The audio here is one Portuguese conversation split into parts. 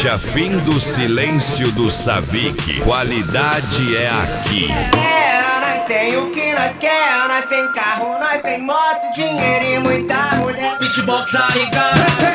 marcha, fim do silêncio do Savic. Qualidade é aqui. Nós tem o que nós quer, nós tem carro, nós tem moto, dinheiro e muita mulher. Beatbox aí, cara.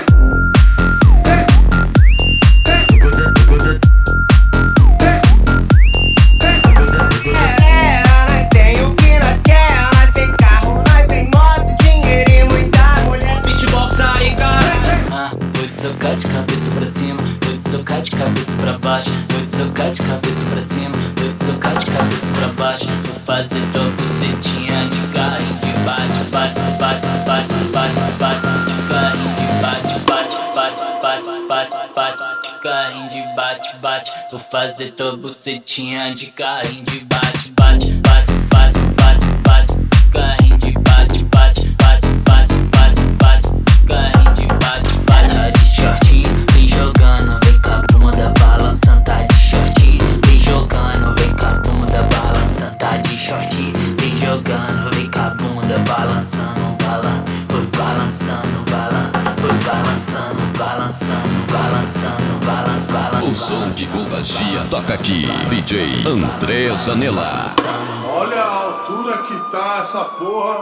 Nós tem o que nós quer, nós tem carro, nós tem moto, dinheiro e muita mulher. Beatbox aí, cara. Vou te socar de cabeça pra cima, vou te socar de cabeça pra baixo, vou te socar de cabeça pra cima, vou te socar de cabeça pra baixo. Vou fazer tua bucetinha de carrinho de bate, bate, bate, bate, bate, bate, de carrinho de bate, bate, bate, bate, bate, bate, de carrinho de bate, bate. Vou fazer tua bucetinha de carrinho de bate, bate, bate, bate, bate, bate, de carrinho de bate, bate, bate, bate, bate, bate, de carrinho de bate, bate. Tá de shortinho, vem jogando, vem com a bunda balançando. Tá de shortinho, vem jogando, vem com a bunda balançando. Tá de shortinho, vem jogando, vem com a bunda balançando, foi balançando, foi balançando, balançando, balançando, balançando. O som de contagia toca aqui, DJ André Zanella. Olha a altura que tá essa porra,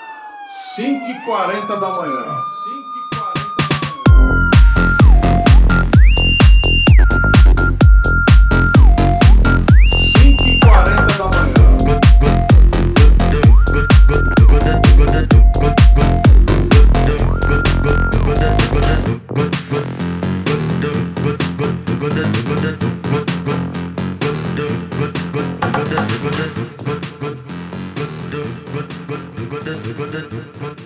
5h40 da manhã. 5h40 da manhã. Good.